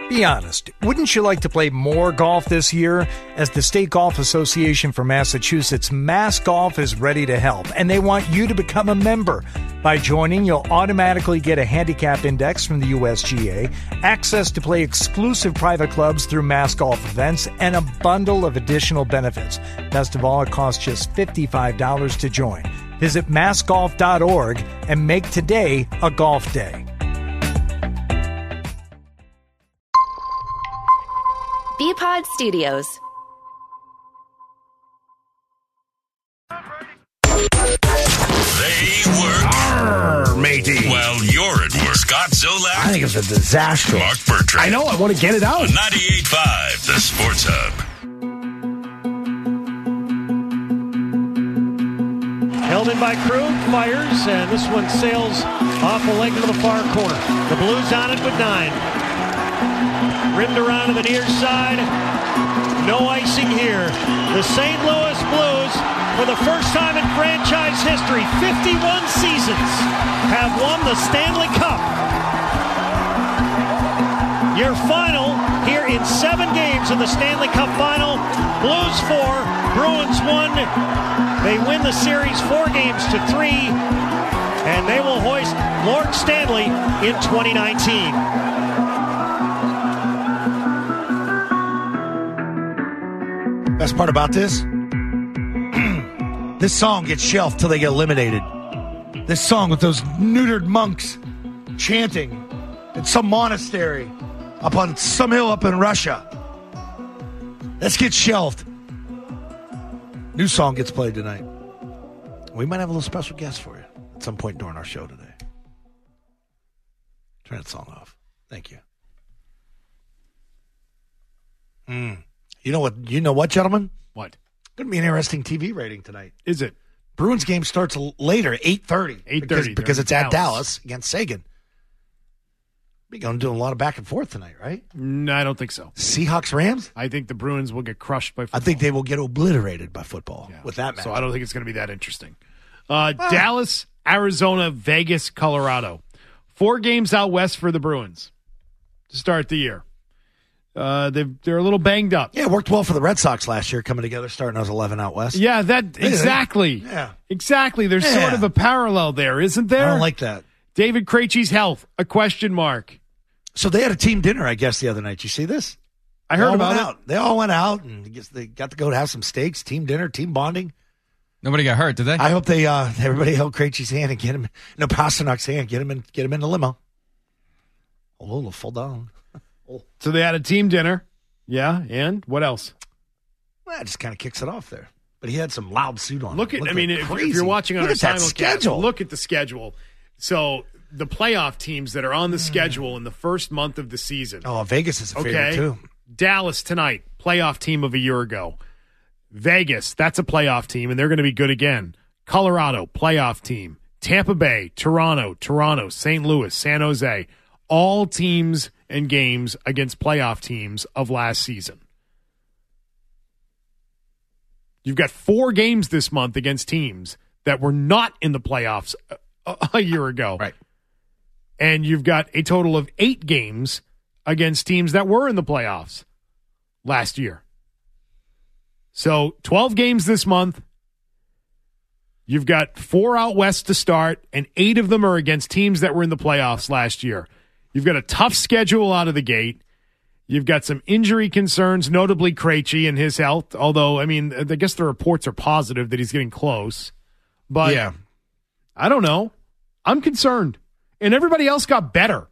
Be honest, wouldn't you like to play more golf this year? As the State Golf Association for Massachusetts, Mass Golf is ready to help, and they want you to become a member. By joining, you'll automatically get a handicap index from the USGA, access to play exclusive private clubs through Mass Golf events, and a bundle of additional benefits. Best of all, it costs just $55 to join. Visit massgolf.org and make today a golf day. Bpod Studios. They work. Matey. Well, you're at work. Scott Zolak. I think it's a disaster. Mark Bertrand. I know. I want to get it out. On 98.5, the Sports Hub. Held in by Krug, fires, and this one sails off the leg to the far corner. The Blues on it with 9. Rimmed around to the near side. No icing here. The St. Louis Blues, for the first time in franchise history, 51 seasons, have won the Stanley Cup. Your final here in 7 games of the Stanley Cup final. Blues 4, Bruins 1. They win the series 4 games to 3, and they will hoist Lord Stanley in 2019. Best part about this? This song gets shelved till they get eliminated. This song with those neutered monks chanting in some monastery up on some hill up in Russia. This gets shelved. New song gets played tonight. We might have a little special guest for you at some point during our show today. Turn that song off. Thank you. You know what, gentlemen? What? Going to be an interesting TV rating tonight. Is it? Bruins game starts later, 8:30. 8:30. Because it's at Dallas against Sagan. We're going to do a lot of back and forth tonight, right? No, I don't think so. Seahawks, Rams? I think the Bruins will get crushed by football. I think they will get obliterated by football with that match. So I don't think it's going to be that interesting. Dallas, Arizona, Vegas, Colorado. 4 games out west for the Bruins to start the year. They're a little banged up. Yeah, it worked well for the Red Sox last year, coming together, starting as 11 out west. Yeah, exactly. Yeah. Exactly. There's sort of a parallel there, isn't there? I don't like that. David Krejci's health, a question mark. So they had a team dinner, I guess, the other night. You see this? I heard about it. They all went out, and I guess they got to go have some steaks, team dinner, team bonding. Nobody got hurt, did they? I hope they everybody held Krejci's hand and Pasternak's hand, get him in the limo. A little fall down. So they had a team dinner. Yeah, and what else? Well, it just kind of kicks it off there. But he had some loud suit on. If you're watching on our simulcast, look at the schedule. So the playoff teams that are on the schedule in the first month of the season. Oh, Vegas is a favorite too. Dallas tonight, playoff team of a year ago. Vegas, that's a playoff team, and they're going to be good again. Colorado, playoff team. Tampa Bay, Toronto, St. Louis, San Jose. All teams and games against playoff teams of last season. You've got 4 games this month against teams that were not in the playoffs a year ago. Right. And you've got a total of 8 games against teams that were in the playoffs last year. So 12 games this month. You've got 4 out west to start, and 8 of them are against teams that were in the playoffs last year. You've got a tough schedule out of the gate. You've got some injury concerns, notably Krejci and his health. Although, I mean, I guess the reports are positive that he's getting close. But yeah. I don't know. I'm concerned. And everybody else got better.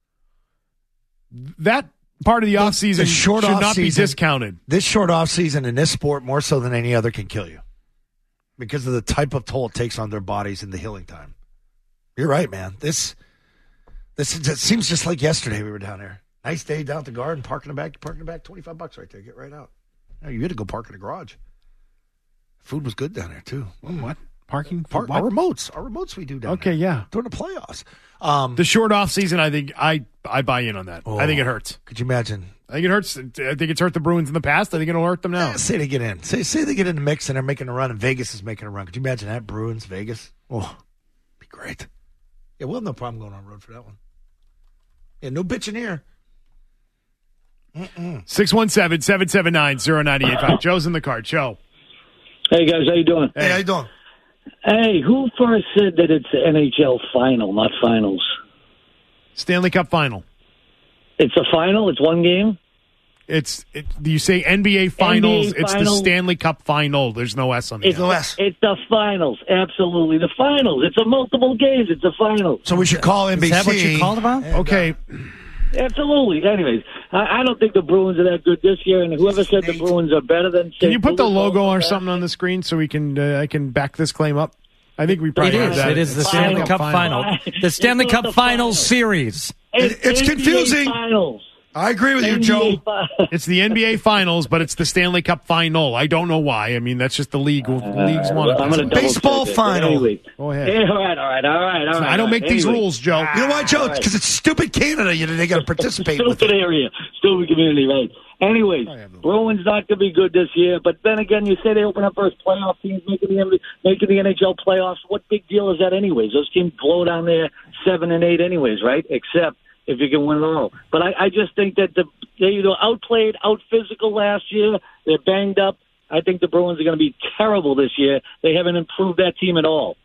That part of the offseason should not be discounted. This short offseason in this sport, more so than any other, can kill you because of the type of toll it takes on their bodies and the healing time. You're right, man. This it seems just like yesterday we were down there. Nice day down at the Garden, parking the back, $25 right there. Get right out. You had to go park in the garage. Food was good down there, too. What? Parking? Our remotes we do down there. Okay, yeah. During the playoffs. The short off season, I think I buy in on that. I think it hurts. Could you imagine? I think it hurts. I think it's hurt the Bruins in the past. I think it'll hurt them now. Say they get in. Say they get in the mix and they're making a run and Vegas is making a run. Could you imagine that? Bruins, Vegas? Oh, be great. Yeah, we'll have no problem going on the road for that one. Yeah, no bitching here. 617-779-0985. Joe's in the car. Joe. Hey, guys, how you doing? Hey, how you doing? Hey, who first said that it's NHL final, not finals? Stanley Cup final. It's a final? It's one game? Do you say NBA finals? NBA it's the Stanley Cup final. There's no S on the end. It's the finals. Absolutely. The finals. It's a multiple games. It's a final. So we should call NBC. Is that what you called about? Okay. Absolutely. Anyways, I don't think the Bruins are that good this year, and whoever said the Bruins are better than St. Can you put the Louis logo or something on the screen so we can I can back this claim up? I think we probably have that. It is the Stanley Cup final. The Stanley Cup Finals series. It's confusing. Finals. I agree with you, Joe. It's the NBA Finals, but it's the Stanley Cup Final. I don't know why. I mean, that's just the leagues want it. Baseball final. Anyway. Go ahead. Yeah, all right. I don't make these rules, Joe. You know why, Joe? Because it's stupid Canada. They got to participate. Stupid area. Stupid community, right? Anyways, Bruins not going to be good this year. But then again, you say they open up first playoff teams, making the NHL playoffs. What big deal is that anyways? Those teams blow down there 7-8 anyways, right? Except if you can win it all. But I just think that they outplayed, out-physical last year. They're banged up. I think the Bruins are going to be terrible this year. They haven't improved that team at all.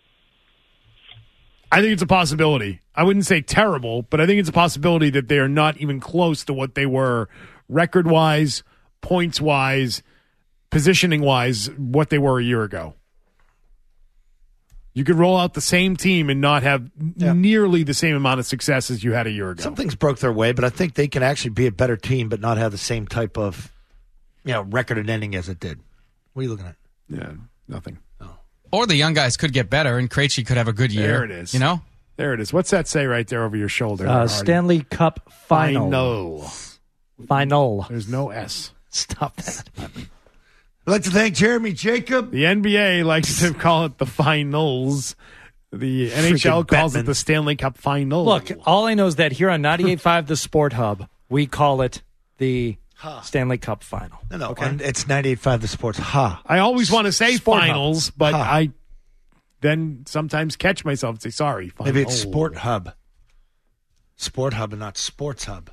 I think it's a possibility. I wouldn't say terrible, but I think it's a possibility that they are not even close to what they were record-wise, points-wise, positioning-wise, what they were a year ago. You could roll out the same team and not have nearly the same amount of success as you had a year ago. Some things broke their way, but I think they can actually be a better team but not have the same type of record and ending as it did. What are you looking at? Yeah, nothing. Oh. Or the young guys could get better, and Krejci could have a good year. There it is. You know? There it is. What's that say right there over your shoulder? Stanley Cup final. Final. There's no S. Stop that. I'd like to thank Jeremy Jacob. The NBA likes to call it the finals. The NHL calls it the Stanley Cup final. Look, all I know is that here on 98.5 The Sport Hub, we call it the Stanley Cup final. No. Okay? It's 98.5 The Sports. I always want to say Sport finals, Hub. but I then sometimes catch myself and say, sorry, finals. Maybe it's Sport Hub. Sport Hub and not Sports Hub.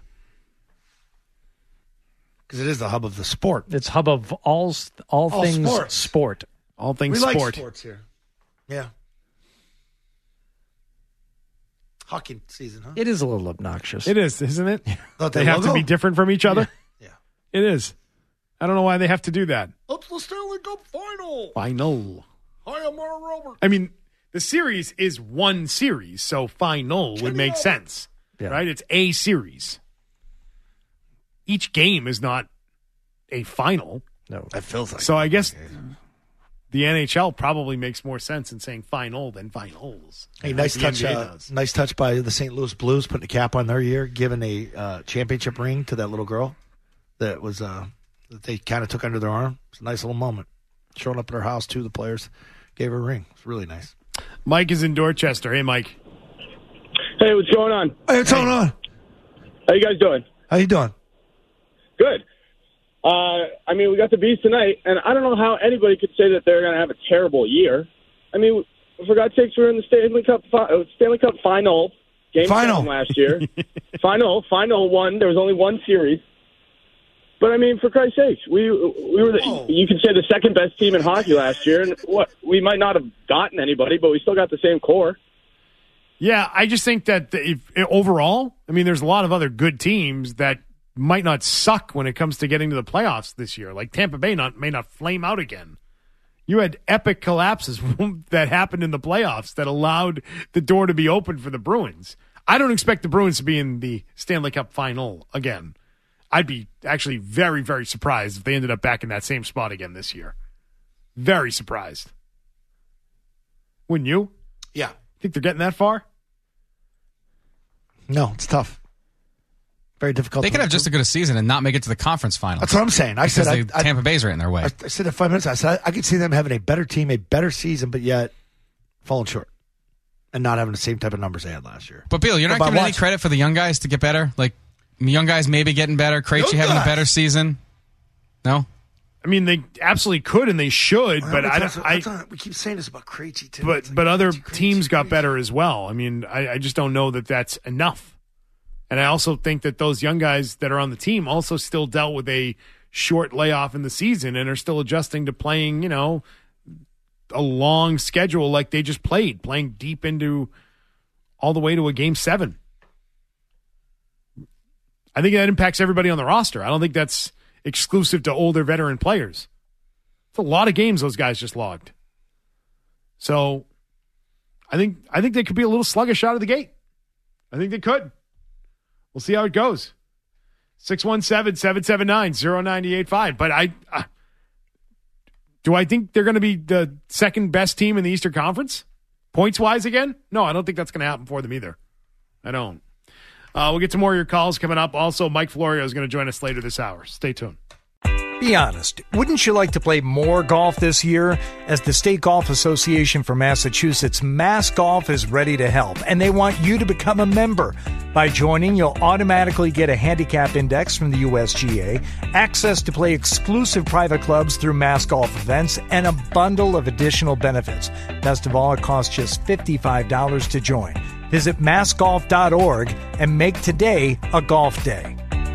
Because it is the hub of the sport. It's hub of all things sports. Sport. All things we sport. Like sports here. Yeah. Hockey season, huh? It is a little obnoxious. It is, isn't it? They have to be different from each other? Yeah. It is. I don't know why they have to do that. It's the Stanley Cup final. Final. Hi, I'm Mark Robert. I mean, the series is one series, so final would make sense. Yeah. Right? It's a series. Each game is not a final. No, that feels like. So I guess the NHL probably makes more sense in saying final than finals. Hey, nice touch by the St. Louis Blues, putting a cap on their year, giving a championship ring to that little girl that was that they kind of took under their arm. It's a nice little moment. Showed up at her house too. The players gave her a ring. It's really nice. Mike is in Dorchester. Hey, Mike. Hey, what's going on? Hey, what's going on? How you guys doing? How you doing? Good. I mean, we got the Bees tonight, and I don't know how anybody could say that they're going to have a terrible year. I mean, for God's sakes, we were in the Stanley Cup final, game 7 last year. Final one. There was only one series. But, I mean, for Christ's sakes, we were, you could say, the second best team in hockey last year. And we might not have gotten anybody, but we still got the same core. Yeah, I just think that overall, I mean, there's a lot of other good teams that might not suck when it comes to getting to the playoffs this year. Like Tampa Bay may not flame out again. You had epic collapses that happened in the playoffs that allowed the door to be open for the Bruins. I don't expect the Bruins to be in the Stanley Cup final again. I'd be actually very, very surprised if they ended up back in that same spot again this year. Very surprised. Wouldn't you? Yeah. Think they're getting that far? No, it's tough. Very difficult. They could have just as good a season and not make it to the conference final. That's what I'm saying. I said Tampa Bay's right in their way. I said in 5 minutes. I said I could see them having a better team, a better season, but yet falling short and not having the same type of numbers they had last year. But Bill, you're not giving any credit for the young guys to get better. Like young guys maybe getting better. Krejci having a better season. No. I mean, they absolutely could and they should, but we keep saying this about Krejci too. But other teams got better as well. I mean, I just don't know that that's enough. And I also think that those young guys that are on the team also still dealt with a short layoff in the season and are still adjusting to playing, a long schedule like they just playing deep into all the way to a Game 7. I think that impacts everybody on the roster. I don't think that's exclusive to older veteran players. It's a lot of games those guys just logged. So I think they could be a little sluggish out of the gate. I think they could. We'll see how it goes. 617-779-0985. But do I think they're going to be the second best team in the Eastern Conference? Points-wise again? No, I don't think that's going to happen for them either. I don't. We'll get to more of your calls coming up. Also, Mike Florio is going to join us later this hour. Stay tuned. Be honest, wouldn't you like to play more golf this year? As the State Golf Association for Massachusetts, Mass Golf is ready to help, and they want you to become a member. By joining, you'll automatically get a handicap index from the USGA, access to play exclusive private clubs through Mass Golf events, and a bundle of additional benefits. Best of all, it costs just $55 to join. Visit massgolf.org and make today a golf day.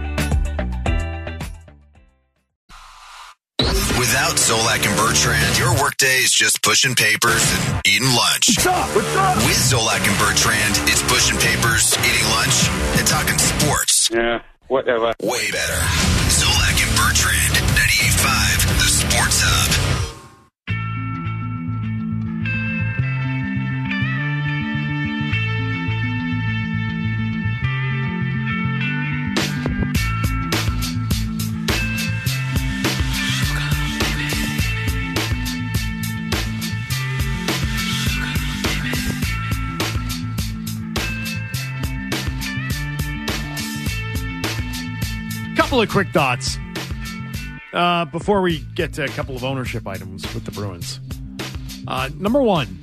Without Zolak and Bertrand, your workday is just pushing papers and eating lunch. What's up? What's up? With Zolak and Bertrand, it's pushing papers, eating lunch, and talking sports. Yeah, whatever. Way better. Zolak and Bertrand, 98.5, the Sports Hub. Couple of quick thoughts before we get to a couple of ownership items with the Bruins. Number one,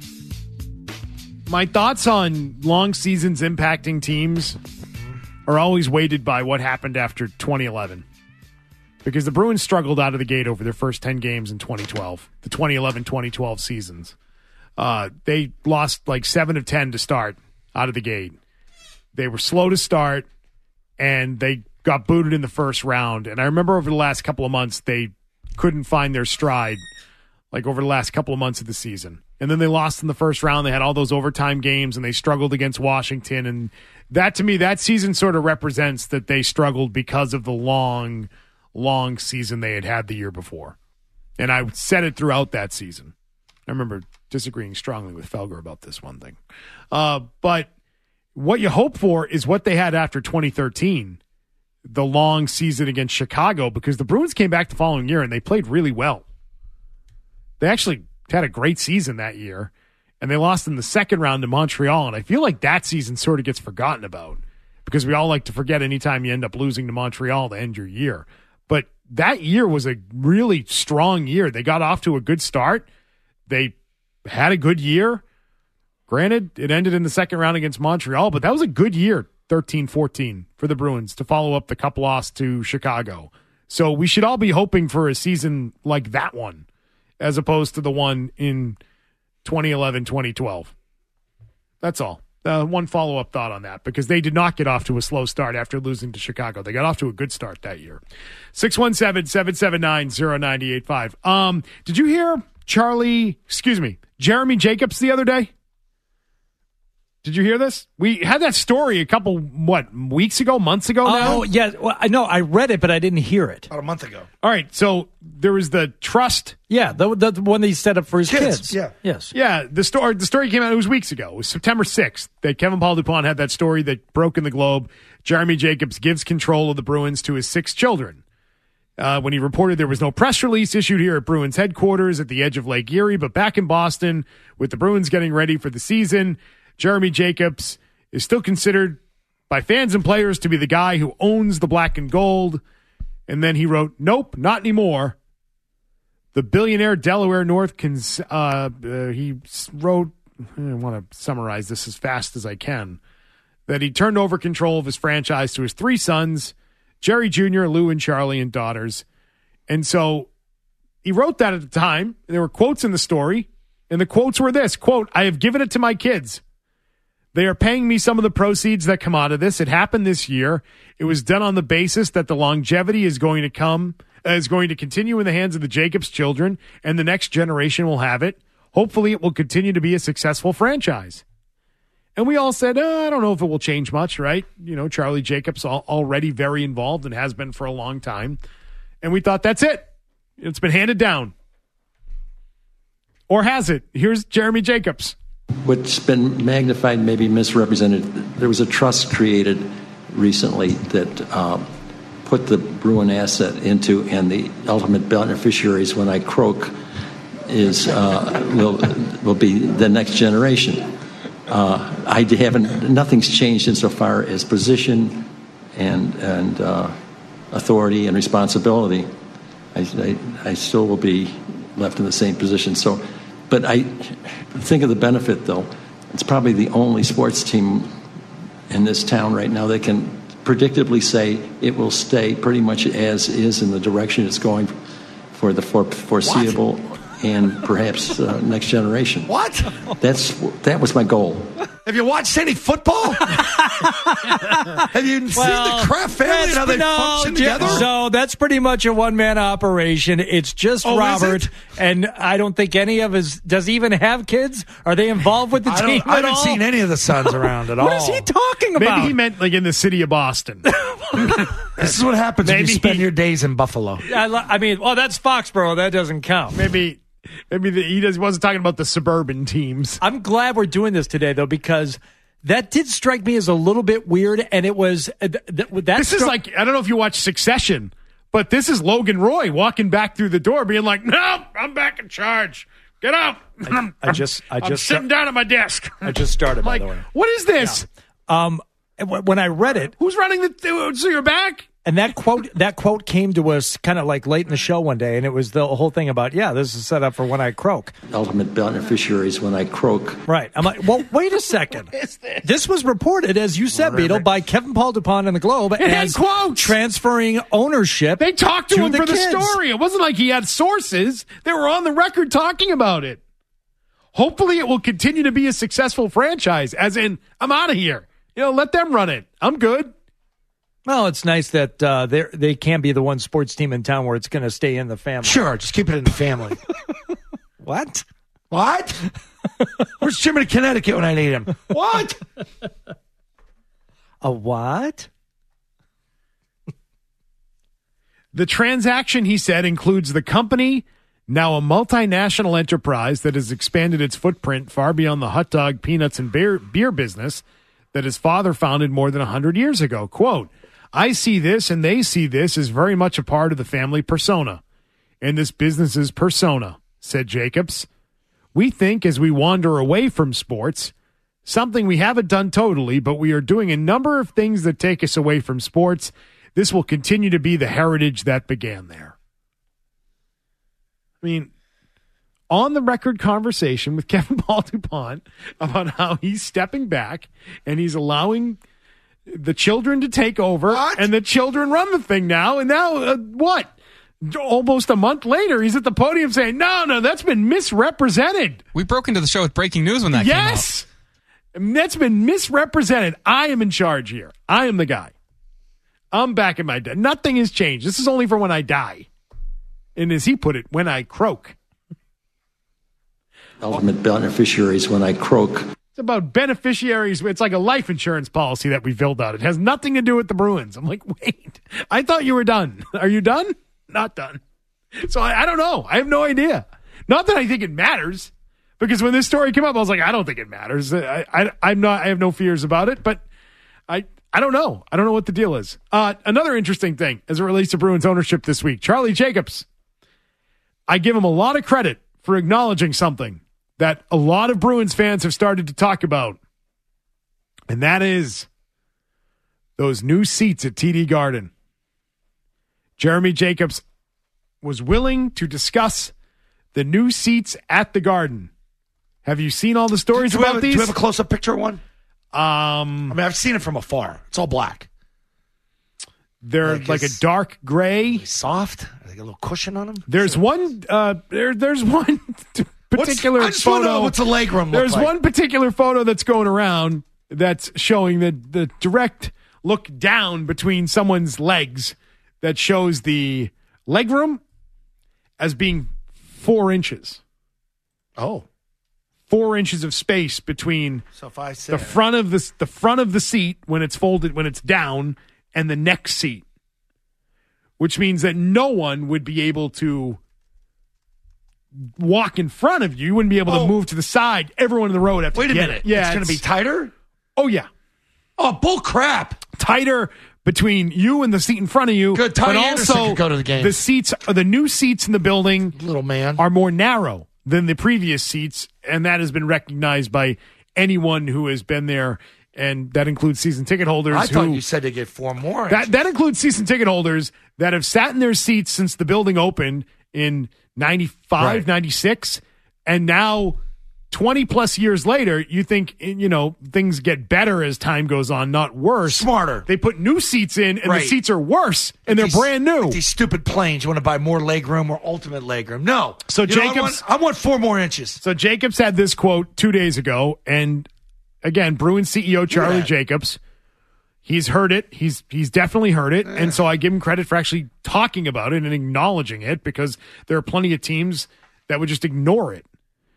my thoughts on long seasons impacting teams are always weighted by what happened after 2011. Because the Bruins struggled out of the gate over their first 10 games in 2012, the 2011-2012 seasons. They lost like 7 of 10 to start out of the gate. They were slow to start, and they got booted in the first round. And I remember over the last couple of months, they couldn't find their stride, like over the last couple of months of the season. And then they lost in the first round. They had all those overtime games, and they struggled against Washington. And that, to me, that season sort of represents that they struggled because of the long season they had the year before. And I said it throughout that season. I remember disagreeing strongly with Felger about this one thing. But what you hope for is what they had after 2013, the long season against Chicago, because the Bruins came back the following year and they played really well. They actually had a great season that year, and they lost in the second round to Montreal, and I feel like that season sort of gets forgotten about because we all like to forget anytime you end up losing to Montreal to end your year. But that year was a really strong year. They got off to a good start. They had a good year. Granted, it ended in the second round against Montreal, but that was a good year, 13-14 for the Bruins to follow up the cup loss to Chicago. So we should all be hoping for a season like that one as opposed to the one in 2011-2012. That's all. One follow-up thought on that, because they did not get off to a slow start after losing to Chicago. They got off to a good start that year. 617-779-0985. Did you hear Jeremy Jacobs the other day? Did you hear this? We had that story a couple, months ago now? Oh, yeah. Well, I know. I read it, but I didn't hear it. About a month ago. All right. So there was the trust. Yeah, the one that he set up for his kids. Yeah. Yes. Yeah. The story came out, it was weeks ago. It was September 6th that Kevin Paul Dupont had that story that broke in the Globe. Jeremy Jacobs gives control of the Bruins to his 6 children. When he reported there was no press release issued here at Bruins headquarters at the edge of Lake Erie, but back in Boston with the Bruins getting ready for the season, Jeremy Jacobs is still considered by fans and players to be the guy who owns the black and gold. And then he wrote, nope, not anymore. The billionaire Delaware North, he wrote, I want to summarize this as fast as I can, that he turned over control of his franchise to his 3 sons, Jerry Jr., Lou, and Charlie, and daughters. And so he wrote that at the time. And there were quotes in the story. And the quotes were this, quote, I have given it to my kids. They are paying me some of the proceeds that come out of this. It happened this year. It was done on the basis that the longevity is going to continue in the hands of the Jacobs children, and the next generation will have it. Hopefully it will continue to be a successful franchise. And we all said, I don't know if it will change much, right? You know, Charlie Jacobs already very involved and has been for a long time. And we thought, that's it. It's been handed down. Or has it? Here's Jeremy Jacobs. What's been magnified, maybe misrepresented, there was a trust created recently that put the Bruin asset into, and the ultimate beneficiaries when I croak will be the next generation. Nothing's changed insofar as position and authority and responsibility. I still will be left in the same position. So, but I think of the benefit, though. It's probably the only sports team in this town right now that can predictably say it will stay pretty much as is in the direction it's going for the foreseeable and perhaps next generation. What? That was my goal. Have you watched any football? Have you seen the Kraft family and how they function together? So that's pretty much a one-man operation. It's just Robert, and I don't think any of his does he even have kids. Are they involved with the team? I haven't seen any of the sons around at all. What is he talking about? Maybe he meant like in the city of Boston. This is what happens when you spend your days in Buffalo. I mean, that's Foxborough. That doesn't count. Maybe he wasn't talking about the suburban teams. I'm glad we're doing this today, though, because that did strike me as a little bit weird, and it was this is like, I don't know if you watch Succession, but this is Logan Roy walking back through the door being like, no, I'm back in charge. Get up. I'm sitting down at my desk. I just started, by like, the way. What is this? Yeah. When I read it, who's running so you're back? And that quote came to us kind of like late in the show one day, and it was the whole thing about, this is set up for when I croak. Ultimate beneficiaries when I croak. Right. I'm like, well, wait a second. What is this? This was reported, as you said, Beetle, by Kevin Paul DuPont in the Globe as transferring ownership. They talked to him for the kids. story. It wasn't like he had sources. They were on the record talking about it. Hopefully it will continue to be a successful franchise, as in, I'm out of here. Let them run it. I'm good. Well, it's nice that they can be the one sports team in town where it's going to stay in the family. Sure, just keep it in the family. What? Where's Jim in Connecticut when I need him? What? A what? The transaction, he said, includes the company, now a multinational enterprise that has expanded its footprint far beyond the hot dog, peanuts, and beer business that his father founded more than 100 years ago. Quote, I see this and they see this as very much a part of the family persona and this business's persona, said Jacobs. We think as we wander away from sports, something we haven't done totally, but we are doing a number of things that take us away from sports. This will continue to be the heritage that began there. I mean, on the record conversation with Kevin Paul DuPont about how he's stepping back and he's allowing the children to take over, and the children run the thing now. And now, almost a month later, he's at the podium saying, no, that's been misrepresented. We broke into the show with breaking news when that came out. Yes, that's been misrepresented. I am in charge here. I am the guy. I'm back in my day. Nothing has changed. This is only for when I die. And as he put it, when I croak. Ultimate beneficiaries when I croak. It's about beneficiaries. It's like a life insurance policy that we filled out. It has nothing to do with the Bruins. I'm like, wait, I thought you were done. Are you done? Not done. So I don't know. I have no idea. Not that I think it matters, because when this story came up, I was like, I don't think it matters. I have no fears about it, but I don't know. I don't know what the deal is. Another interesting thing as it relates to Bruins ownership this week, Charlie Jacobs. I give him a lot of credit for acknowledging something that a lot of Bruins fans have started to talk about, and that is those new seats at TD Garden. Jeremy Jacobs was willing to discuss the new seats at the Garden. Have you seen all the stories about these? Do we have a close-up picture of one? I mean, I've seen it from afar. It's all black. They're like a dark gray. Soft? Are they got a little cushion on them? There's one there's one particular I just photo. Want to know what's the legroom look There's like. one particular photo that's going around that's showing the direct look down between someone's legs that shows the legroom as being 4 inches. Oh. 4 inches of space between So if I say the front of the seat when it's folded, when it's down, and the next seat, which means that no one would be able to walk in front of you. You wouldn't be able to move to the side. Everyone in the row would have to Wait a get minute. it. Yeah, it's going to be tighter? Oh, yeah. Oh, bull crap. Tighter between you and the seat in front of you. Good. But Tommy Anderson also, could go to the game. the new seats in the building Little man. are more narrow than the previous seats, and that has been recognized by anyone who has been there, and that includes season ticket holders. I thought you said to get 4 more. That includes season ticket holders that have sat in their seats since the building opened in 95, 96, and now 20 plus years later, you think, things get better as time goes on, not worse. Smarter. They put new seats in, and the seats are worse, and they're brand new. These stupid planes, you want to buy more legroom or ultimate legroom. No. So Jacobs, I want 4 more inches. So Jacobs had this quote 2 days ago, and again, Bruins CEO Charlie Jacobs, he's heard it. He's definitely heard it, and so I give him credit for actually talking about it and acknowledging it, because there are plenty of teams that would just ignore it.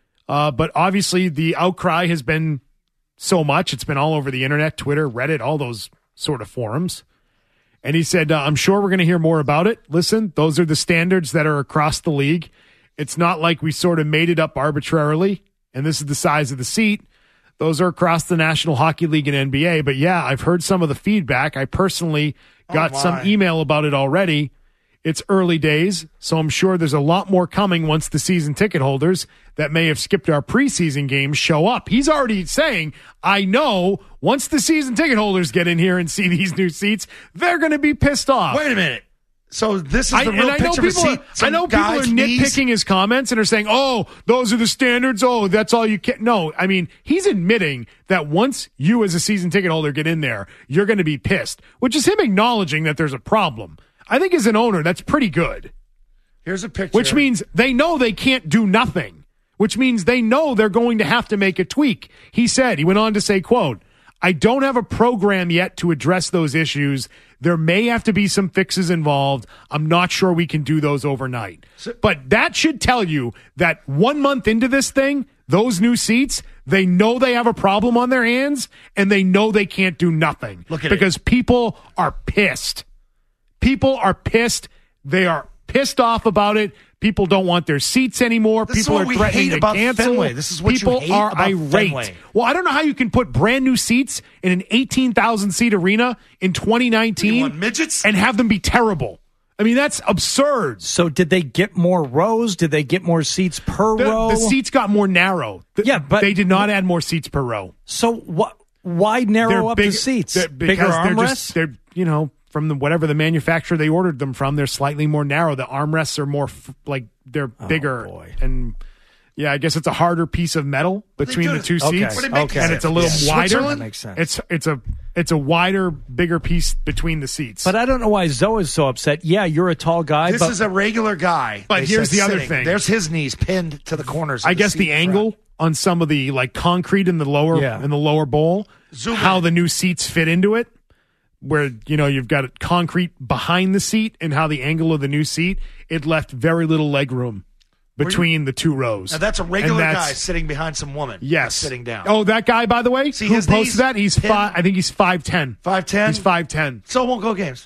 But obviously the outcry has been so much. It's been all over the internet, Twitter, Reddit, all those sort of forums. And he said, I'm sure we're going to hear more about it. Listen, those are the standards that are across the league. It's not like we sort of made it up arbitrarily, and this is the size of the seat. Those are across the National Hockey League and NBA. But yeah, I've heard some of the feedback. I personally got some email about it already. It's early days, so I'm sure there's a lot more coming once the season ticket holders that may have skipped our preseason games show up. He's already saying, I know once the season ticket holders get in here and see these new seats, they're going to be pissed off. Wait a minute. So this is the real picture of a seat? I know people are nitpicking his comments and are saying, oh, those are the standards. Oh, that's all you can. No, I mean, he's admitting that once you as a season ticket holder get in there, you're going to be pissed, which is him acknowledging that there's a problem. I think as an owner, that's pretty good. Here's a picture. Which means they know they can't do nothing, which means they know they're going to have to make a tweak. He went on to say, quote, I don't have a program yet to address those issues. There may have to be some fixes involved. I'm not sure we can do those overnight. But that should tell you that 1 month into this thing, those new seats, they know they have a problem on their hands, and they know they can't do nothing. Look at because people are pissed. People are pissed. They are pissed off about it. People don't want their seats anymore. People are threatening to cancel. Fenway. This is what people you hate are about irate. Fenway. Well, I don't know how you can put brand new seats in an 18,000 seat arena in 2019 You want midgets? and have them be terrible. I mean, that's absurd. So did they get more rows? Did they get more seats per row? The seats got more narrow. But they did not add more seats per row. So why narrow up the seats? Bigger armrests? They're from whatever the manufacturer they ordered them from, they're slightly more narrow. The armrests are more they're bigger. Boy. And yeah, I guess it's a harder piece of metal between the two seats, and it's a little wider. That makes sense. It's a wider, bigger piece between the seats. But I don't know why Zoe is so upset. Yeah, you're a tall guy. This is a regular guy. But here's the other thing. There's his knees pinned to the corners. I guess the angle on some of the concrete in the lower bowl, how the new seats fit into it, where you've got concrete behind the seat, and how the angle of the new seat, it left very little leg room between the two rows. Now that's a regular guy sitting behind some woman. Yes, sitting down. Oh, that guy, by the way, See who his posted knees that? He's pinned? I think he's 5'10". 5'10"? He's 5'10". So won't go games.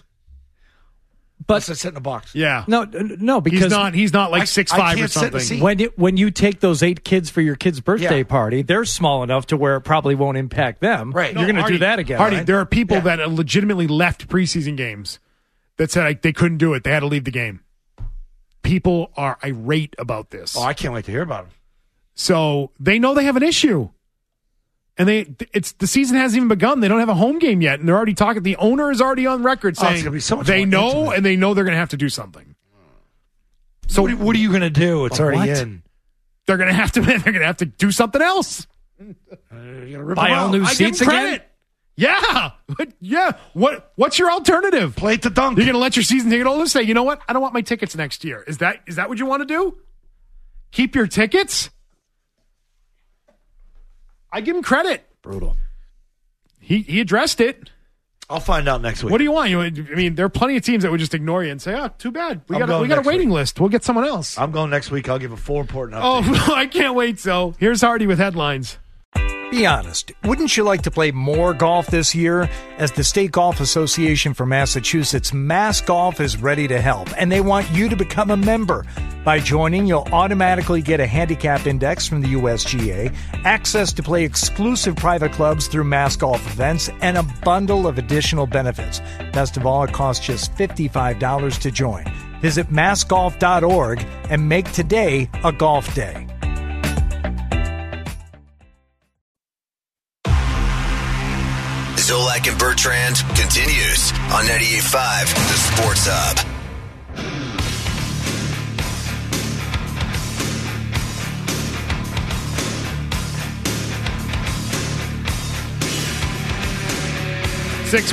But sit in the box. Yeah. No, because he's not like 6'5" or something. When you take those 8 kids for your kid's birthday party, they're small enough to where it probably won't impact them. Right. You're going to do that again. Hardy, right? there are people that legitimately left preseason games that said they couldn't do it. They had to leave the game. People are irate about this. Oh, I can't wait to hear about them. So they know they have an issue. And the season hasn't even begun. They don't have a home game yet, and they're already talking. The owner is already on record saying it's gonna be so much they more know, intimate. and they know they're going to have to do something. So what are you going to do? It's already what? in. They're going to have to. They're going to have to do something else. Buy all new seats again? Yeah, yeah. What's your alternative? Plate to dunk. You're going to let your season ticket holders say, you know what? I don't want my tickets next year. Is that what you want to do? Keep your tickets? I give him credit. Brutal. he addressed it. I'll find out next week. What do you want? There are plenty of teams that would just ignore you and say, "Oh, too bad. We got a waiting list. We'll get someone else." I'm going next week. I'll give a full report and update. Oh, I can't wait. So here's Hardy with headlines. Be honest, wouldn't you like to play more golf this year? As the State Golf Association for Massachusetts, Mass Golf is ready to help, and they want you to become a member. By joining, you'll automatically get a handicap index from the USGA, access to play exclusive private clubs through Mass Golf events, and a bundle of additional benefits. Best of all, it costs just $55 to join. Visit massgolf.org and make today a golf day. Zolak and Bertrand continues on 98.5 The Sports Hub. Six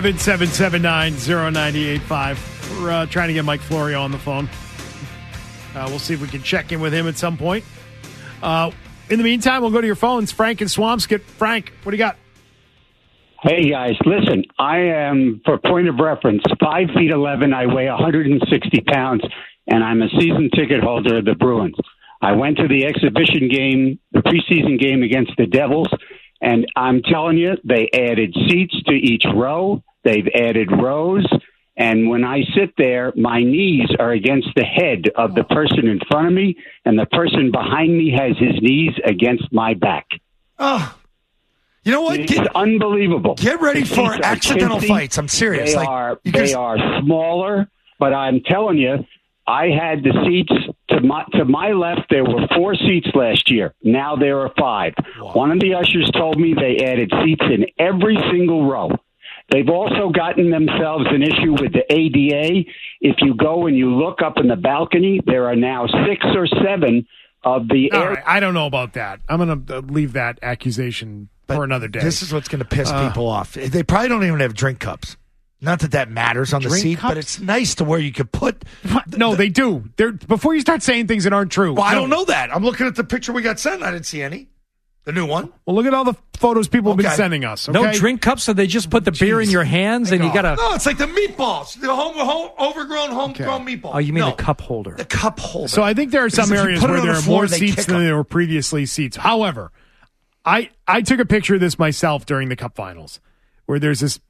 617-779-0985. We're trying to get Mike Florio on the phone. We'll see if we can check in with him at some point. In the meantime, we'll go to your phones. Frank and Swampscott. Frank, what do you got? Hey, guys, listen, I am, for point of reference, 5'11". I weigh 160 pounds, and I'm a season ticket holder of the Bruins. I went to the exhibition game, the preseason game against the Devils, and I'm telling you, they added seats to each row. They've added rows. And when I sit there, my knees are against the head of the person in front of me, and the person behind me has his knees against my back. Oh. You know what? It's unbelievable. Get ready for accidental fights. I'm serious. They are smaller, but I'm telling you, I had the seats to my left. There were 4 seats last year. Now there are 5. Wow. One of the ushers told me they added seats in every single row. They've also gotten themselves an issue with the ADA. If you go and you look up in the balcony, there are now 6 or 7 of the All right, I don't know about that. I'm going to leave that accusation for another day. This is what's going to piss people off. They probably don't even have drink cups. Not that matters on the seat, but it's nice to where you could put... No, they do. Before you start saying things that aren't true. Well, I don't know that. I'm looking at the picture we got sent. I didn't see any. The new one. Well, look at all the photos people have been sending us. Okay? No drink cups, so they just put the beer in your hands and you got to... No, it's like the meatballs. The homegrown meatballs. Oh, you mean the cup holder. The cup holder. So I think there are some areas where there are more seats than there were previously seats. However, I took a picture of this myself during the Cup Finals, where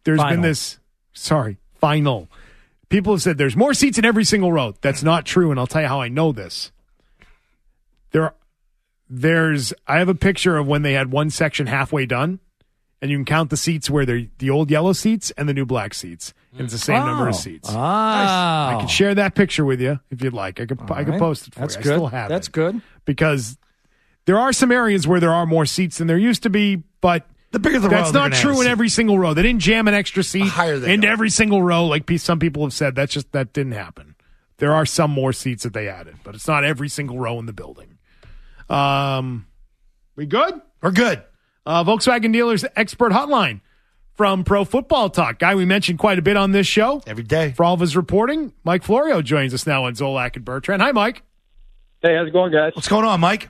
final. People have said there's more seats in every single row. That's not true, and I'll tell you how I know this. I have a picture of when they had one section halfway done, and you can count the seats where they're the old yellow seats and the new black seats, and it's the same number of seats. I can share that picture with you if you'd like. I could post it for you. Good. I still have That's good. Because there are some areas where there are more seats than there used to be, but the bigger the that's row, not true in every single row. They didn't jam an extra seat into every single row like some people have said. That didn't happen. There are some more seats that they added, but it's not every single row in the building. We good? We're good. Volkswagen Dealers Expert Hotline from Pro Football Talk. Guy we mentioned quite a bit on this show. Every day. For all of his reporting, Mike Florio joins us now on Zolak and Bertrand. Hi, Mike. Hey, how's it going, guys? What's going on, Mike?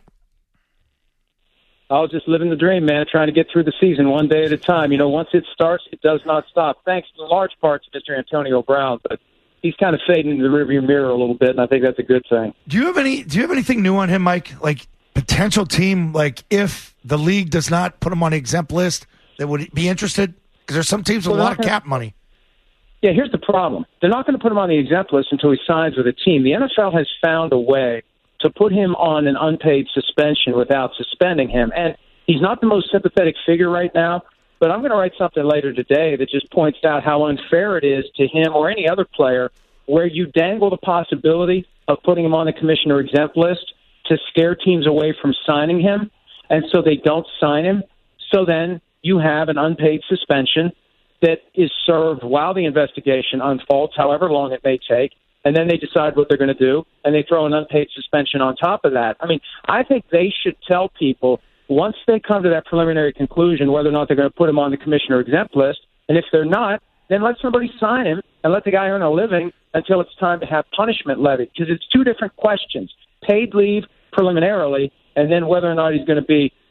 I was just living the dream, man, trying to get through the season one day at a time. You know, once it starts, it does not stop. Thanks to large parts of Mr. Antonio Brown, but he's kind of fading in the rearview mirror a little bit, and I think that's a good thing. Do you have anything new on him, Mike? Like potential team, like if the league does not put him on the exempt list, that would be interested? Because there's some teams with a lot of cap money. Yeah, here's the problem. They're not going to put him on the exempt list until he signs with a team. The NFL has found a way to put him on an unpaid suspension without suspending him. And he's not the most sympathetic figure right now, but I'm going to write something later today that just points out how unfair it is to him or any other player where you dangle the possibility of putting him on the commissioner exempt list to scare teams away from signing him, and so they don't sign him. So then you have an unpaid suspension that is served while the investigation unfolds, however long it may take, and then they decide what they're going to do, and they throw an unpaid suspension on top of that. I mean, I think they should tell people, once they come to that preliminary conclusion, whether or not they're going to put him on the commissioner exempt list, and if they're not, then let somebody sign him and let the guy earn a living until it's time to have punishment levied, because it's two different questions. Paid leave preliminarily, and then whether or not he's going to be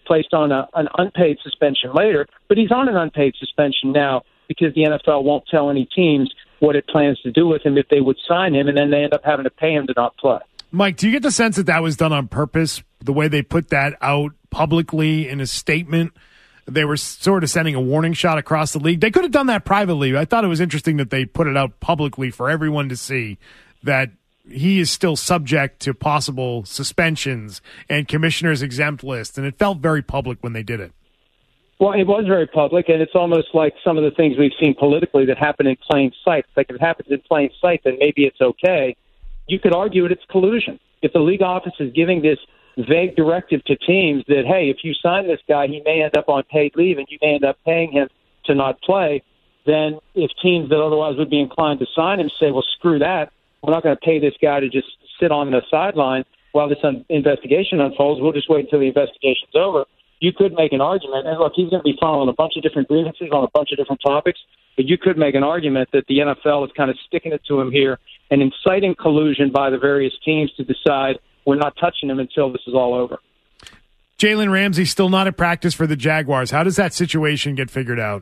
placed on an unpaid suspension later, but he's on an unpaid suspension now because the NFL won't tell any teams what it plans to do with him if they would sign him, and then they end up having to pay him to not play. Mike, do you get the sense that that was done on purpose, the way they put that out publicly in a statement? They were sort of sending a warning shot across the league. They could have done that privately. I thought it was interesting that they put it out publicly for everyone to see that he is still subject to possible suspensions and commissioner's exempt list, and it felt very public when they did it. Well, it was very public, and it's almost like some of the things we've seen politically that happen in plain sight. Like, if it happens in plain sight, then maybe it's okay. You could argue it's collusion. If the league office is giving this vague directive to teams that, hey, if you sign this guy, he may end up on paid leave and you may end up paying him to not play, then if teams that otherwise would be inclined to sign him say, well, screw that, we're not going to pay this guy to just sit on the sideline while this investigation unfolds. We'll just wait until the investigation's over. You could make an argument, and look, he's going to be filing a bunch of different grievances on a bunch of different topics, but you could make an argument that the NFL is kind of sticking it to him here and inciting collusion by the various teams to decide we're not touching him until this is all over. Jalen Ramsey still not at practice for the Jaguars. How does that situation get figured out?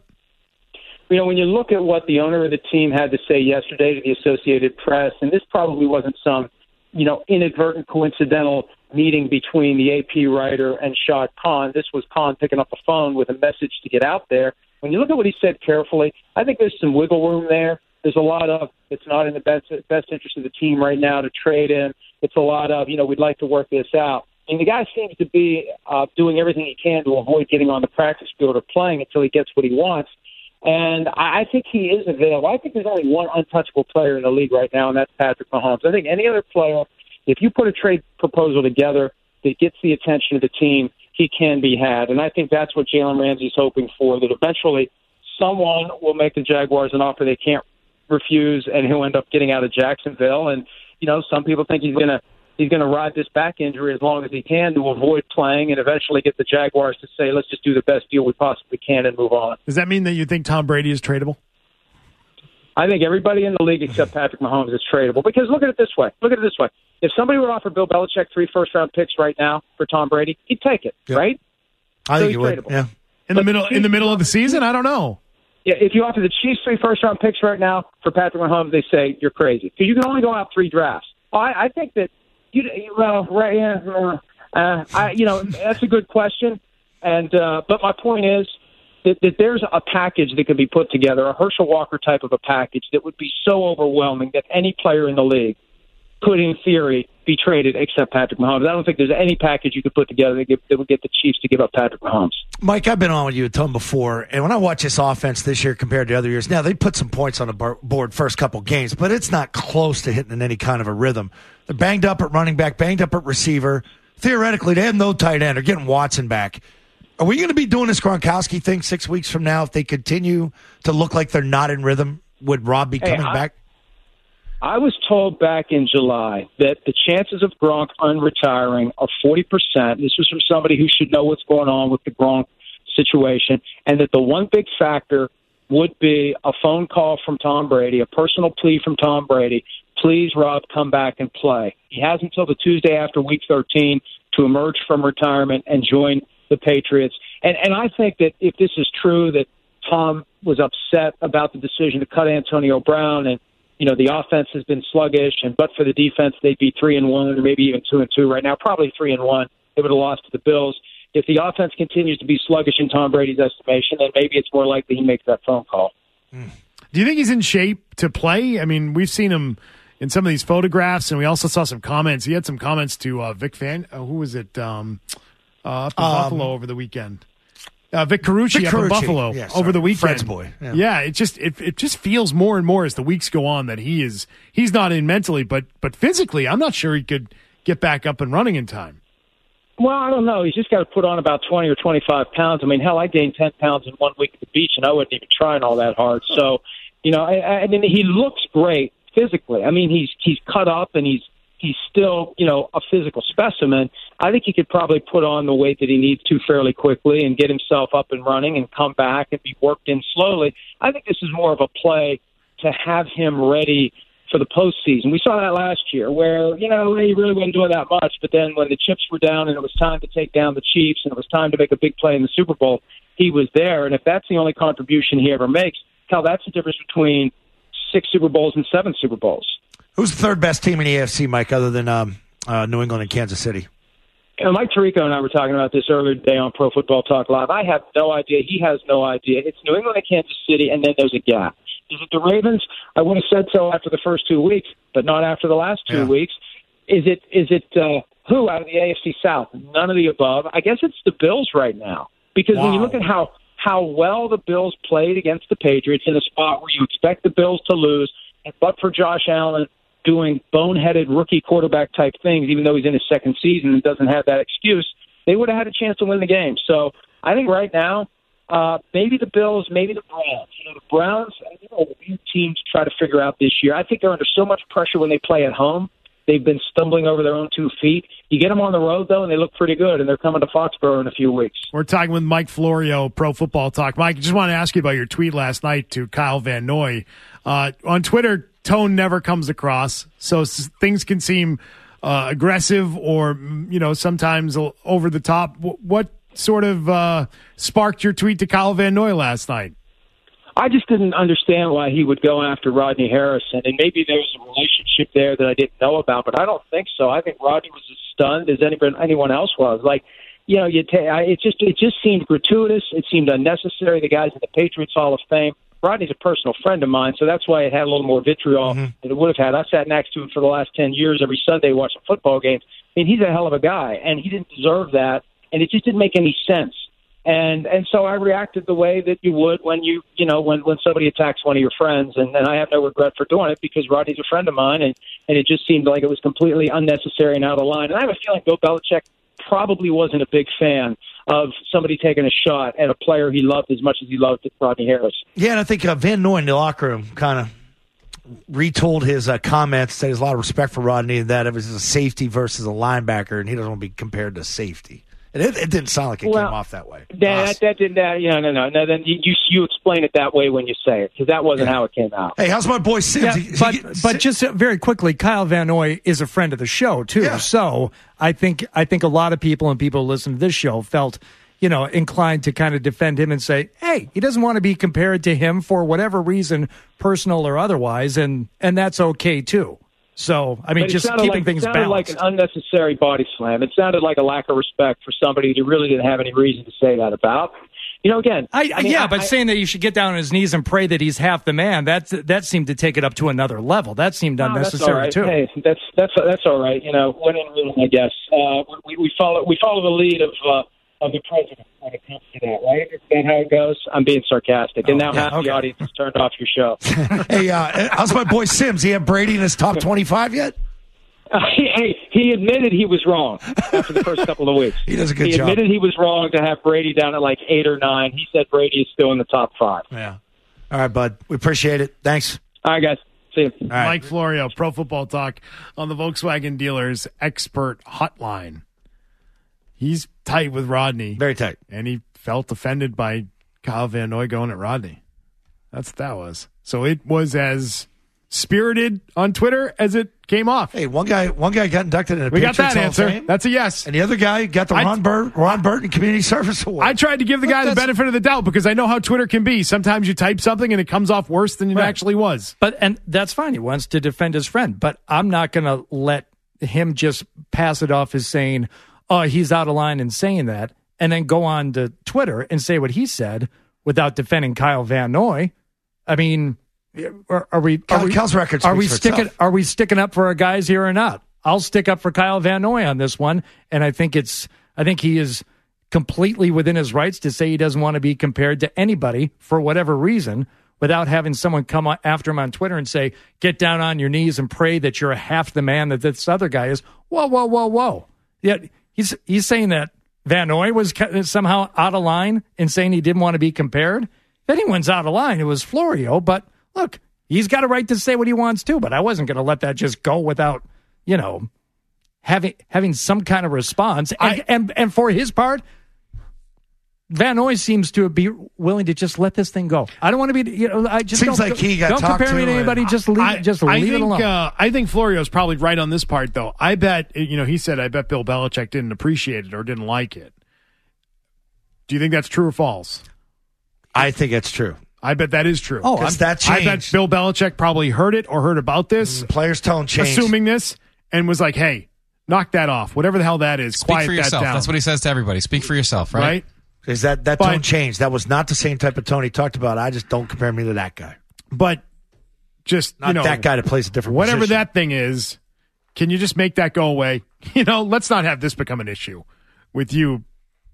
You know, when you look at what the owner of the team had to say yesterday to the Associated Press, and this probably wasn't some, inadvertent coincidental meeting between the AP writer and Shad Khan. This was Khan picking up the phone with a message to get out there. When you look at what he said carefully, I think there's some wiggle room there. There's a lot of, it's not in the best interest of the team right now to trade him. It's a lot of, we'd like to work this out. And the guy seems to be doing everything he can to avoid getting on the practice field or playing until he gets what he wants. And I think he is available. I think there's only one untouchable player in the league right now, and that's Patrick Mahomes. I think any other player, if you put a trade proposal together that gets the attention of the team, he can be had. And I think that's what Jalen Ramsey's hoping for, that eventually someone will make the Jaguars an offer they can't refuse, and he'll end up getting out of Jacksonville. And, some people think he's going to ride this back injury as long as he can to avoid playing and eventually get the Jaguars to say, let's just do the best deal we possibly can and move on. Does that mean that you think Tom Brady is tradable? I think everybody in the league except Patrick Mahomes is tradable. Because look at it this way. If somebody would offer Bill Belichick 3 first-round picks right now for Tom Brady, he'd take it, right? I think he would, yeah. In the middle of the season? I don't know. Yeah, if you offer the Chiefs 3 first-round picks right now for Patrick Mahomes, they say you're crazy. Because you can only go out 3 drafts. I think that that's a good question, but my point is that there's a package that could be put together, a Herschel Walker type of a package that would be so overwhelming that any player in the league could, in theory, be traded except Patrick Mahomes. I don't think there's any package you could put together that would get the Chiefs to give up Patrick Mahomes. Mike, I've been on with you a ton before, and when I watch this offense this year compared to other years, now they put some points on the board first couple games, but it's not close to hitting in any kind of a rhythm. They're banged up at running back, banged up at receiver. Theoretically, they have no tight end. They're getting Watson back. Are we going to be doing this Gronkowski thing 6 weeks from now if they continue to look like they're not in rhythm? Would Rob be coming back? I was told back in July that the chances of Gronk unretiring are 40%. This was from somebody who should know what's going on with the Gronk situation, and that the one big factor would be a phone call from Tom Brady, a personal plea from Tom Brady. Please, Rob, come back and play. He has until the Tuesday after Week 13 to emerge from retirement and join the Patriots. And I think that if this is true, that Tom was upset about the decision to cut Antonio Brown, and the offense has been sluggish, but for the defense, they'd be 3-1 or maybe even 2-2 right now. Probably 3-1. They would have lost to the Bills. If the offense continues to be sluggish in Tom Brady's estimation, then maybe it's more likely he makes that phone call. Do you think he's in shape to play? I mean, we've seen him in some of these photographs, and we also saw some comments. He had some comments to Vic Fan. Who was it? Up in Buffalo over the weekend. Vic Carucci up in Buffalo over the weekend. Fred's boy. Yeah, it just feels more and more as the weeks go on that he's not in mentally, but physically, I'm not sure he could get back up and running in time. Well, I don't know. He's just got to put on about 20 or 25 pounds. I mean, hell, I gained 10 pounds in 1 week at the beach, and I wasn't even trying all that hard. So, I mean, he looks great physically. I mean, he's cut up, and he's still, a physical specimen. I think he could probably put on the weight that he needs to fairly quickly and get himself up and running and come back and be worked in slowly. I think this is more of a play to have him ready for the postseason. We saw that last year where, he really wasn't doing that much. But then when the chips were down and it was time to take down the Chiefs and it was time to make a big play in the Super Bowl, he was there. And if that's the only contribution he ever makes, Cal, that's the difference between 6 Super Bowls and 7 Super Bowls. Who's the third best team in the AFC, Mike, other than New England and Kansas City? Mike Tirico and I were talking about this earlier today on Pro Football Talk Live. I have no idea. He has no idea. It's New England and Kansas City, and then there's a gap. Is it the Ravens? I would have said so after the first 2 weeks, but not after the last 2 weeks. Is it who out of the AFC South? None of the above. I guess it's the Bills right now. Because when you look at how well the Bills played against the Patriots in a spot where you expect the Bills to lose, but for Josh Allen doing boneheaded rookie quarterback type things, even though he's in his second season and doesn't have that excuse, they would have had a chance to win the game. So I think right now, maybe the Bills, maybe the Browns. The Browns, weird team to try to figure out this year. I think they're under so much pressure when they play at home. They've been stumbling over their own 2 feet. You get them on the road, though, and they look pretty good, and they're coming to Foxborough in a few weeks. We're talking with Mike Florio, Pro Football Talk. Mike, I just want to ask you about your tweet last night to Kyle Van Noy. On Twitter, tone never comes across, so things can seem aggressive or, sometimes over the top. What sort of sparked your tweet to Kyle Van Noy last night? I just didn't understand why he would go after Rodney Harrison, and maybe there's a relationship there that I didn't know about, but I don't think so. I think Rodney was as stunned as anyone else was. It just seemed gratuitous. It seemed unnecessary. The guy's in the Patriots Hall of Fame. Rodney's a personal friend of mine, so that's why it had a little more vitriol than it would have had. I sat next to him for the last 10 years every Sunday watching football games. I mean, he's a hell of a guy, and he didn't deserve that, and it just didn't make any sense. And so I reacted the way that you would when when somebody attacks one of your friends, and I have no regret for doing it because Rodney's a friend of mine, and it just seemed like it was completely unnecessary and out of line. And I have a feeling Bill Belichick probably wasn't a big fan of somebody taking a shot at a player he loved as much as he loved Rodney Harris. Yeah, and I think Van Noy in the locker room kind of retold his comments, said there's a lot of respect for Rodney, and that it was a safety versus a linebacker, and he doesn't want to be compared to safety. It didn't sound like it came off that way. No. Then you explain it that way when you say it, because that wasn't how it came out. Hey, how's my boy Sims? But just very quickly, Kyle Van Noy is a friend of the show too. Yeah. So I think a lot of people and people who listen to this show felt, inclined to kind of defend him and say, hey, he doesn't want to be compared to him for whatever reason, personal or otherwise, and that's okay too. So, I mean, just keeping things balanced. It sounded like an unnecessary body slam. It sounded like a lack of respect for somebody that really didn't have any reason to say that about. Again. Saying that you should get down on his knees and pray that he's half the man, that seemed to take it up to another level. That seemed unnecessary, too. Hey, that's all right. When in Rome, I guess. We follow the lead of the president when it comes to that, right? Is that how it goes? I'm being sarcastic. And now half the audience has turned off your show. Hey, how's my boy Sims? He have Brady in his top 25 yet? He admitted he was wrong after the first couple of weeks. He does a good job. He admitted he was wrong to have Brady down at like 8 or 9. He said Brady is still in the top 5. Yeah. All right, bud. We appreciate it. Thanks. All right, guys. See you. All right. Mike Florio, Pro Football Talk on the Volkswagen Dealers Expert Hotline. He's tight with Rodney. Very tight. And he felt offended by Kyle Van Noy going at Rodney. That's what that was. So it was as spirited on Twitter as it came off. Hey, one guy got inducted in a We Patriots got that Hall answer. of Fame, that's a yes. and the other guy got the Ron Burton Community Service Award. I tried to give the guy the benefit of the doubt because I know how Twitter can be. Sometimes you type something and it comes off worse than it actually was. And that's fine. He wants to defend his friend, but I'm not going to let him just pass it off as saying, oh, he's out of line in saying that, and then go on to Twitter and say what he said without defending Kyle Van Noy. I mean, Kyle's record are we sticking up for our guys here or not? I'll stick up for Kyle Van Noy on this one, and I think he is completely within his rights to say he doesn't want to be compared to anybody for whatever reason, without having someone come after him on Twitter and say, "Get down on your knees and pray that you're half the man that this other guy is." Whoa! Yeah, he's saying that Van Noy was somehow out of line in saying he didn't want to be compared. If anyone's out of line, it was Florio, but. Look, he's got a right to say what he wants to, but I wasn't going to let that just go without, having some kind of response. And for his part, Van Noy seems to be willing to just let this thing go. I don't want to be, I just seems like he got don't talked compare me to and- anybody. Just leave it alone. I think Florio's probably right on this part, though. I bet, he said, I bet Bill Belichick didn't appreciate it or didn't like it. Do you think that's true or false? I think it's true. I bet that is true. Oh, that changed. I bet Bill Belichick probably heard it or heard about this. Players' tone changed. Assuming this, and was like, hey, knock that off. Whatever the hell that is, Speak quiet for that yourself. down. That's what he says to everybody. Speak for yourself, right? Right? Is that tone changed? That was not the same type of tone he talked about. I just don't compare me to that guy. But just, Not that guy that plays a different whatever position. that thing is, can you just make that go away? Let's not have this become an issue with you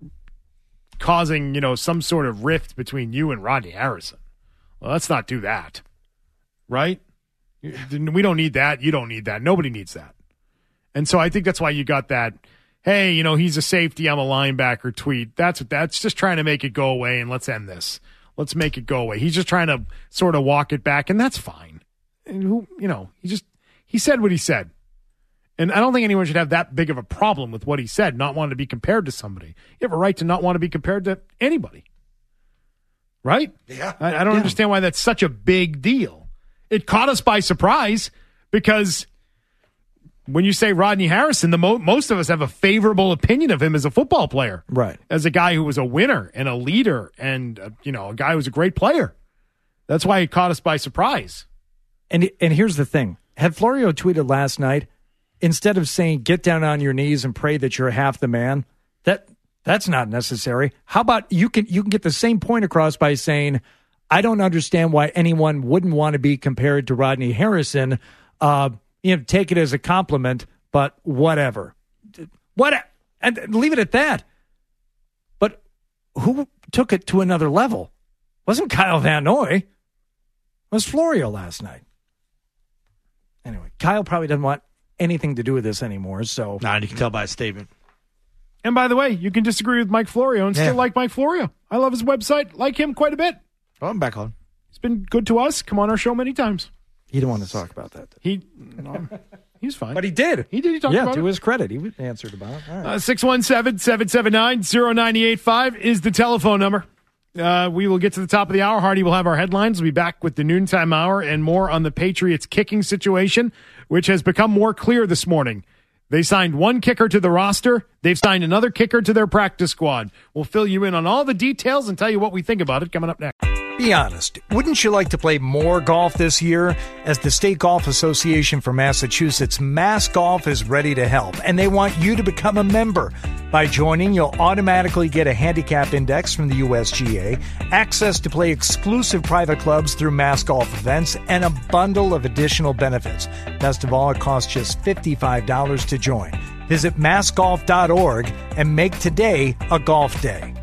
causing, some sort of rift between you and Rodney Harrison. Well, let's not do that. Right? We don't need that. You don't need that. Nobody needs that. And so I think that's why you got that, hey, he's a safety, I'm a linebacker tweet. That's just trying to make it go away, and let's end this. Let's make it go away. He's just trying to sort of walk it back, and that's fine. And he said what he said. And I don't think anyone should have that big of a problem with what he said, not wanting to be compared to somebody. You have a right to not want to be compared to anybody. Right? Yeah. I don't understand why that's such a big deal. It caught us by surprise because when you say Rodney Harrison, most of us have a favorable opinion of him as a football player. Right. As a guy who was a winner and a leader and, a guy who was a great player. That's why it caught us by surprise. And here's the thing. Had Florio tweeted last night, instead of saying, get down on your knees and pray that you're half the man, that's not necessary. How about you can get the same point across by saying, I don't understand why anyone wouldn't want to be compared to Rodney Harrison. Take it as a compliment, but whatever. And leave it at that. But who took it to another level? It wasn't Kyle Van Noy. It was Florio last night. Anyway, Kyle probably doesn't want anything to do with this anymore. So, you can tell by his statement. And by the way, you can disagree with Mike Florio and still like Mike Florio. I love his website, like him quite a bit. Oh, I'm back on. He's been good to us. Come on our show many times. He didn't want to talk about that. He's fine. But he did. He talked about it. To his credit, he answered about it. All right. 617-779-0985 is the telephone number. We will get to the top of the hour. Hardy will have our headlines. We'll be back with the noontime hour and more on the Patriots kicking situation, which has become more clear this morning. They signed one kicker to the roster. They've signed another kicker to their practice squad. We'll fill you in on all the details and tell you what we think about it coming up next. Be honest, wouldn't you like to play more golf this year? As the State Golf Association for Massachusetts, Mass Golf is ready to help, and they want you to become a member. By joining, you'll automatically get a handicap index from the USGA, access to play exclusive private clubs through Mass Golf events, and a bundle of additional benefits. Best of all, it costs just $55 to join. Visit massgolf.org and make today a golf day.